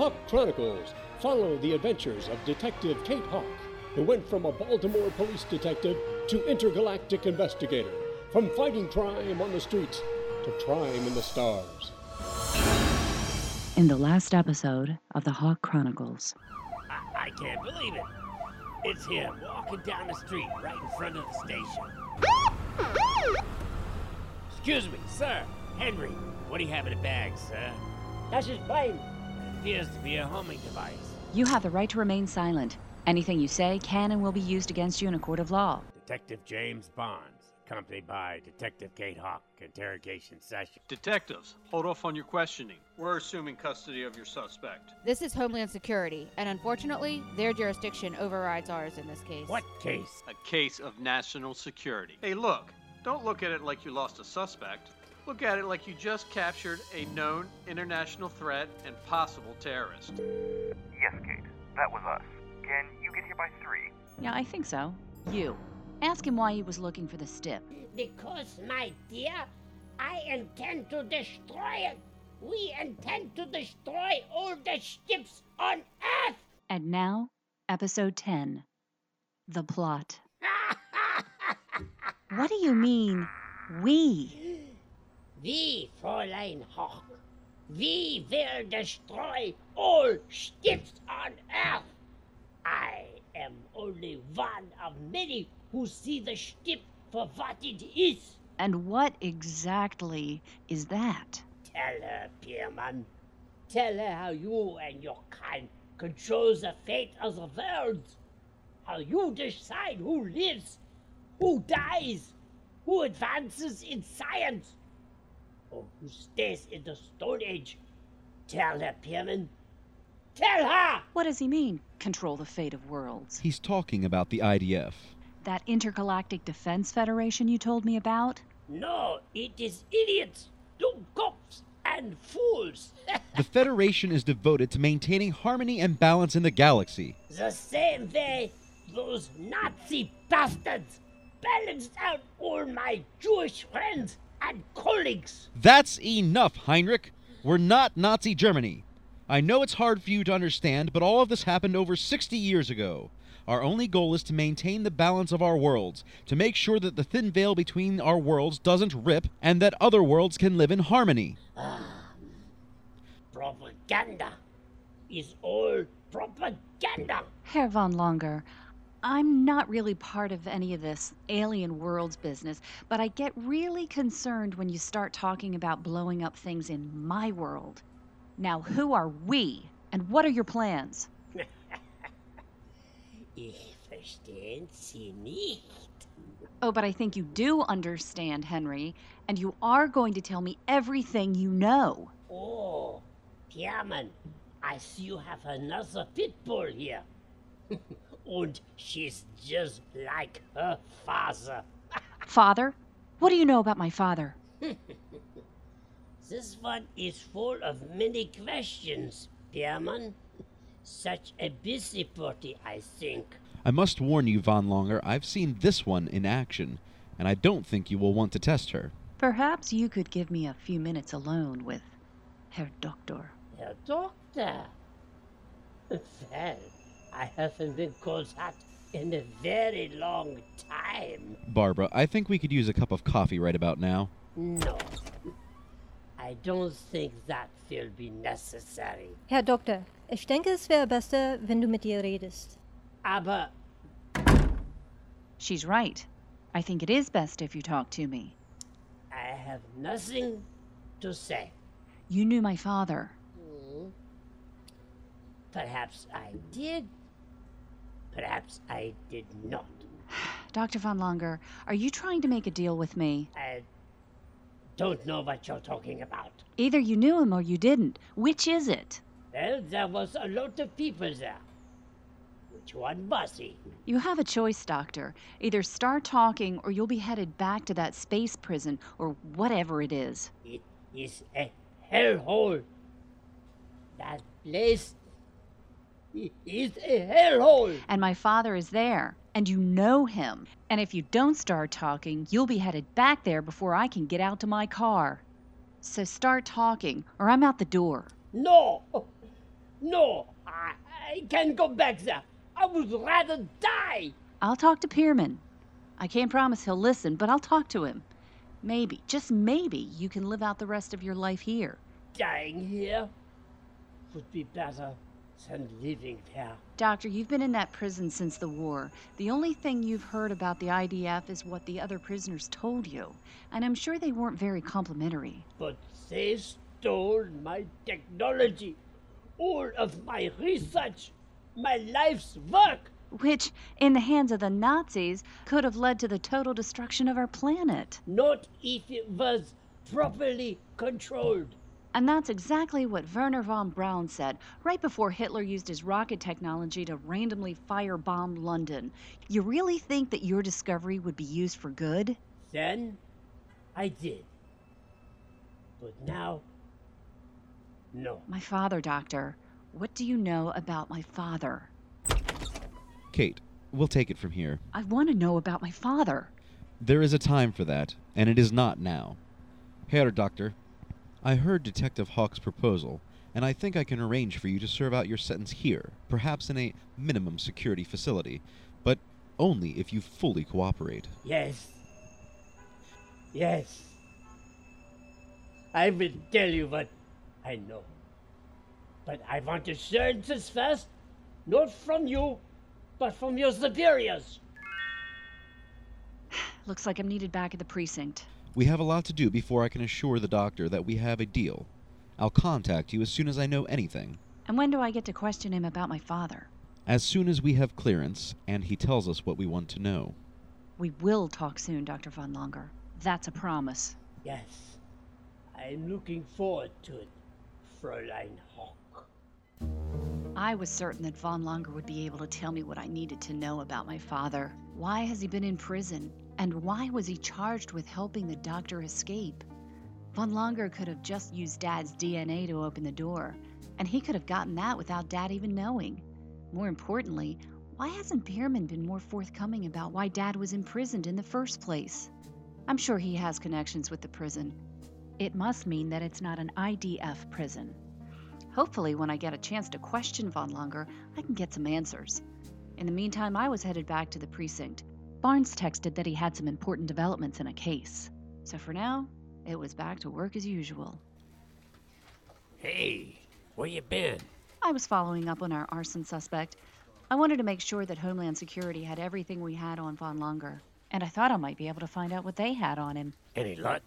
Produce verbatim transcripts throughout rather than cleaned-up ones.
Hawk Chronicles follow the adventures of Detective Kate Hawk, who went from a Baltimore police detective to intergalactic investigator, from fighting crime on the streets to crime in the stars. In the last episode of the Hawk Chronicles. I, I can't believe it. It's him walking down the street right in front of the station. Excuse me, sir. Henry, what do you have in the bag, sir? That is mine. It appears to be a homing device. You have the right to remain silent. Anything you say can and will be used against you in a court of law. Detective James Bonds, accompanied by Detective Kate Hawk, interrogation session. Detectives, hold off on your questioning. We're assuming custody of your suspect. This is Homeland Security, and unfortunately, their jurisdiction overrides ours in this case. What case? A case of national security. Hey, look, don't look at it like you lost a suspect. Look at it like you just captured a known international threat and possible terrorist. Yes, Kate, that was us. Can you get here by three? Yeah, I think so. You. Ask him why he was looking for the stip. Because, my dear, I intend to destroy it. We intend to destroy all the ships on Earth. And now, episode ten. The plot. What do you mean, we? We, Fräulein Hawk. We will destroy all ships on Earth. I am only one of many who see the ship for what it is. And what exactly is that? Tell her, Pierman. Tell her how you and your kind control the fate of the world. How you decide who lives, who dies, who advances in science, or who stays in the Stone Age. Tell her, Pierman. Tell her! What does he mean, control the fate of worlds? He's talking about the I D F. That Intergalactic Defense Federation you told me about? No, it is idiots, dummkopfs, and fools. The Federation is devoted to maintaining harmony and balance in the galaxy. The same way those Nazi bastards balanced out all my Jewish friends and colleagues. That's enough, Heinrich. We're not Nazi Germany. I know it's hard for you to understand, but all of this happened over sixty years ago. Our only goal is to maintain the balance of our worlds, to make sure that the thin veil between our worlds doesn't rip, and that other worlds can live in harmony. Ah, propaganda is all propaganda. Herr von Longer, I'm not really part of any of this alien worlds business, but I get really concerned when you start talking about blowing up things in my world. Now, who are we, and what are your plans? Ich verstehe Sie nicht. Oh, but I think you do understand, Henry, and you are going to tell me everything you know. Oh, Pierman, I see you have another pit bull here. And she's just like her father. Father? What do you know about my father? This one is full of many questions, Pierman. Such a busybody, I think. I must warn you, Von Longer, I've seen this one in action, and I don't think you will want to test her. Perhaps you could give me a few minutes alone with Herr Doctor. Herr Doctor? Well, I haven't been called that in a very long time. Barbara, I think we could use a cup of coffee right about now. No. I don't think that will be necessary. Herr Doktor, ich denke, es wäre besser, wenn du mit ihr redest. Aber... She's right. I think it is best if you talk to me. I have nothing to say. You knew my father. Hmm. Perhaps I did. Perhaps I did not. Doctor Von Longer, are you trying to make a deal with me? I don't know what you're talking about. Either you knew him or you didn't. Which is it? Well, there was a lot of people there. Which one was he? You have a choice, Doctor. Either start talking or you'll be headed back to that space prison or whatever it is. It is a hellhole. That place is a hellhole. And my father is there. And you know him. And if you don't start talking, you'll be headed back there before I can get out to my car. So start talking, or I'm out the door. No! No, I, I can't go back there. I would rather die. I'll talk to Pierman. I can't promise he'll listen, but I'll talk to him. Maybe, just maybe, you can live out the rest of your life here. Dying here would be better than living there. Doctor, you've been in that prison since the war. The only thing you've heard about the I D F is what the other prisoners told you. And I'm sure they weren't very complimentary. But they stole my technology, all of my research, my life's work. Which, in the hands of the Nazis, could have led to the total destruction of our planet. Not if it was properly controlled. And that's exactly what Werner von Braun said right before Hitler used his rocket technology to randomly firebomb London. You really think that your discovery would be used for good? Then I did. But now, no. My father, Doctor. What do you know about my father? Kate, we'll take it from here. I want to know about my father. There is a time for that, and it is not now. Herr Doctor, I heard Detective Hawk's proposal, and I think I can arrange for you to serve out your sentence here, perhaps in a minimum security facility, but only if you fully cooperate. Yes. Yes. I will tell you what I know. But I want assurances first, not from you, but from your superiors. Looks like I'm needed back at the precinct. We have a lot to do before I can assure the doctor that we have a deal. I'll contact you as soon as I know anything. And when do I get to question him about my father? As soon as we have clearance, and he tells us what we want to know. We will talk soon, Doctor Von Longer. That's a promise. Yes. I'm looking forward to it, Fräulein Hawk. I was certain that Von Longer would be able to tell me what I needed to know about my father. Why has he been in prison? And why was he charged with helping the doctor escape? Von Longer could have just used Dad's D N A to open the door, and he could have gotten that without Dad even knowing. More importantly, why hasn't Pierman been more forthcoming about why Dad was imprisoned in the first place? I'm sure he has connections with the prison. It must mean that it's not an I D F prison. Hopefully, when I get a chance to question Von Longer, I can get some answers. In the meantime, I was headed back to the precinct. Barnes texted that he had some important developments in a case. So for now, it was back to work as usual. Hey, where you been? I was following up on our arson suspect. I wanted to make sure that Homeland Security had everything we had on Von Longer. And I thought I might be able to find out what they had on him. Any luck?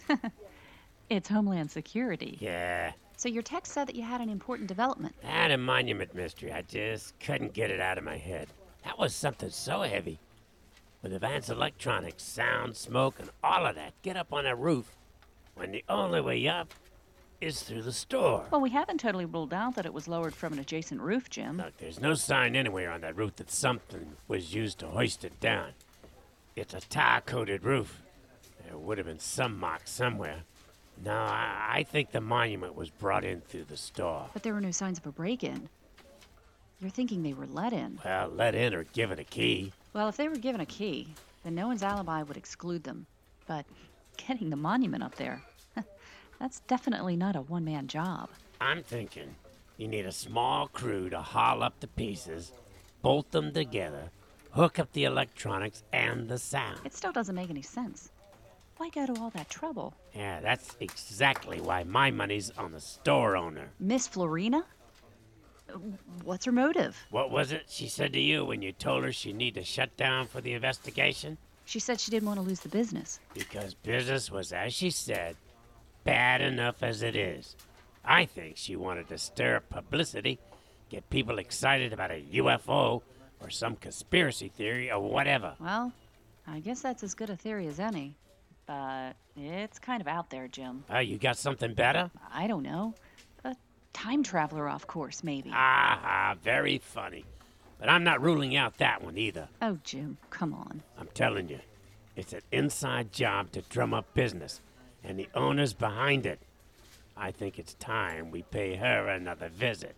It's Homeland Security. Yeah. So your text said that you had an important development. I had a monument mystery. I just couldn't get it out of my head. That was something so heavy. With advanced electronics, sound, smoke, and all of that, get up on a roof when the only way up is through the store. Well, we haven't totally ruled out that it was lowered from an adjacent roof, Jim. Look, there's no sign anywhere on that roof that something was used to hoist it down. It's a tar-coated roof. There would have been some mark somewhere. No, I, I think the monument was brought in through the store. But there were no signs of a break-in. You're thinking they were let in. Well, let in or given a key. Well, if they were given a key, then no one's alibi would exclude them. But getting the monument up there, that's definitely not a one-man job. I'm thinking you need a small crew to haul up the pieces, bolt them together, hook up the electronics and the sound. It still doesn't make any sense. Why go to all that trouble? Yeah, that's exactly why my money's on the store owner. Miss Florina? What's her motive? What was it she said to you when you told her she needed to shut down for the investigation? She said she didn't want to lose the business. Because business was, as she said, bad enough as it is. I think she wanted to stir up publicity, get people excited about a U F O or some conspiracy theory or whatever. Well, I guess that's as good a theory as any. But it's kind of out there, Jim. Oh, you got something better? I don't know. A time traveler off course, maybe. Ah, very funny. But I'm not ruling out that one either. Oh, Jim, come on. I'm telling you, it's an inside job to drum up business, and the owner's behind it. I think it's time we pay her another visit.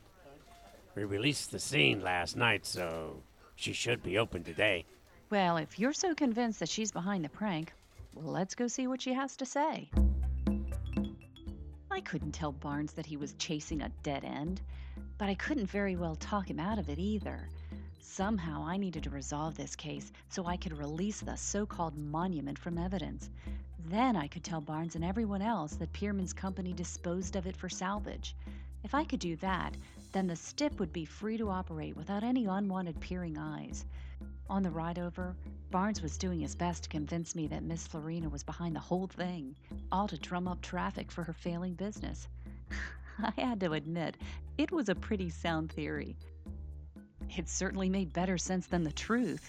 We released the scene last night, so she should be open today. Well, if you're so convinced that she's behind the prank, well, let's go see what she has to say. I couldn't tell Barnes that he was chasing a dead end. but I couldn't very well talk him out of it either. Somehow I needed to resolve this case so I could release the so-called monument from evidence. Then I could tell Barnes and everyone else that Pierman's company disposed of it for salvage. If I could do that, then the Stip would be free to operate without any unwanted peering eyes. On the ride over, Barnes was doing his best to convince me that Miss Florina was behind the whole thing, all to drum up traffic for her failing business. I had to admit, it was a pretty sound theory. It certainly made better sense than the truth.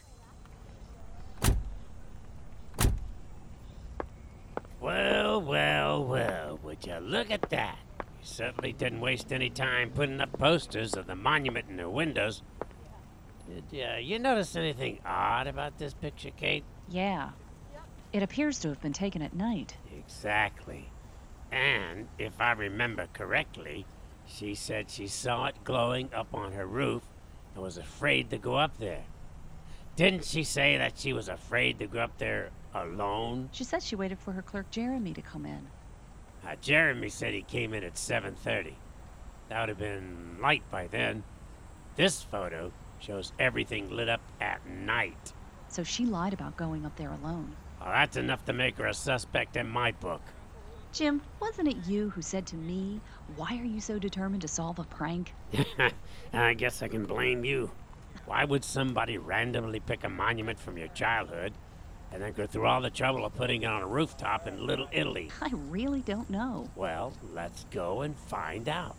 Well, well, well, would you look at that? You certainly didn't waste any time putting up posters of the monument in their windows. Did uh, you notice anything odd about this picture, Kate? Yeah. It appears to have been taken at night. Exactly. And, if I remember correctly, she said she saw it glowing up on her roof and was afraid to go up there. Didn't she say that she was afraid to go up there alone? She said she waited for her clerk Jeremy to come in. Uh, Jeremy said he came in at seven thirty. That would have been light by then. This photo shows everything lit up at night. So she lied about going up there alone. Well, that's enough to make her a suspect in my book. Jim, wasn't it you who said to me, "Why are you so determined to solve a prank?" I guess I can blame you. Why would somebody randomly pick a monument from your childhood and then go through all the trouble of putting it on a rooftop in Little Italy? I really don't know. Well, let's go and find out.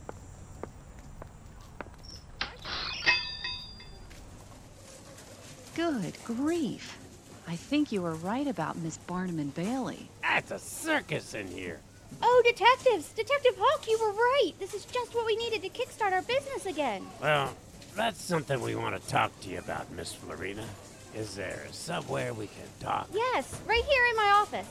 Good grief. I think you were right about Miss Barnum and Bailey. That's a circus in here. Oh, detectives! Detective Hawk, you were right! This is just what we needed to kickstart our business again. Well, that's something we want to talk to you about, Miss Florina. Is there somewhere we can talk? Yes, right here in my office.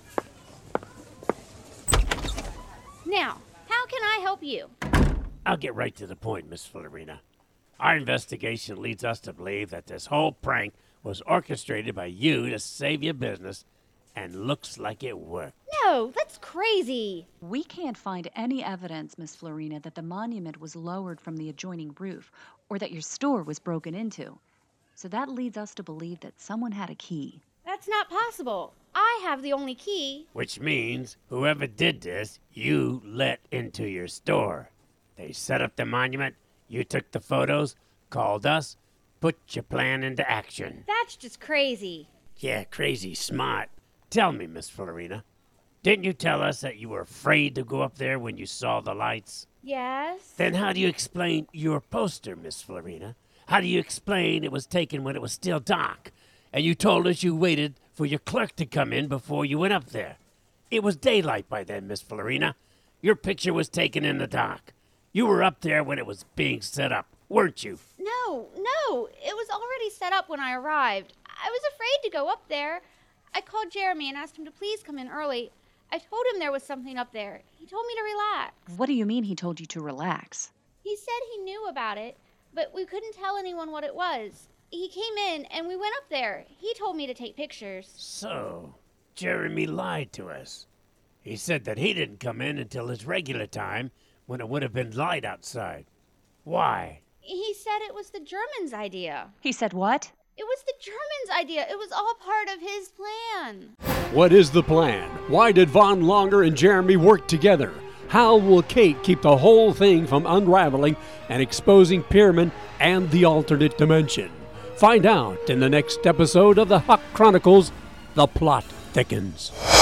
Now, how can I help you? I'll get right to the point, Miss Florina. Our investigation leads us to believe that this whole prank was orchestrated by you to save your business, and looks like it worked. No, that's crazy. We can't find any evidence, Miss Florina, that the monument was lowered from the adjoining roof or that your store was broken into. So that leads us to believe that someone had a key. That's not possible. I have the only key. Which means whoever did this, you let into your store. They set up the monument, you took the photos, called us, put your plan into action. That's just crazy. Yeah, crazy smart. Tell me, Miss Florina, didn't you tell us that you were afraid to go up there when you saw the lights? Yes. Then how do you explain your poster, Miss Florina? How do you explain it was taken when it was still dark? And you told us you waited for your clerk to come in before you went up there. It was daylight by then, Miss Florina. Your picture was taken in the dark. You were up there when it was being set up, weren't you? No, no. It was already set up when I arrived. I was afraid to go up there. I called Jeremy and asked him to please come in early. I told him there was something up there. He told me to relax. What do you mean he told you to relax? He said he knew about it, but we couldn't tell anyone what it was. He came in and we went up there. He told me to take pictures. So, Jeremy lied to us. He said that he didn't come in until his regular time when it would have been light outside. Why? He said it was the Germans' idea. He said what? It was the Germans' idea. It was all part of his plan. What is the plan? Why did Von Longer and Jeremy work together? How will Kate keep the whole thing from unraveling and exposing Pierman and the alternate dimension? Find out in the next episode of the Hawk Chronicles, The Plot Thickens.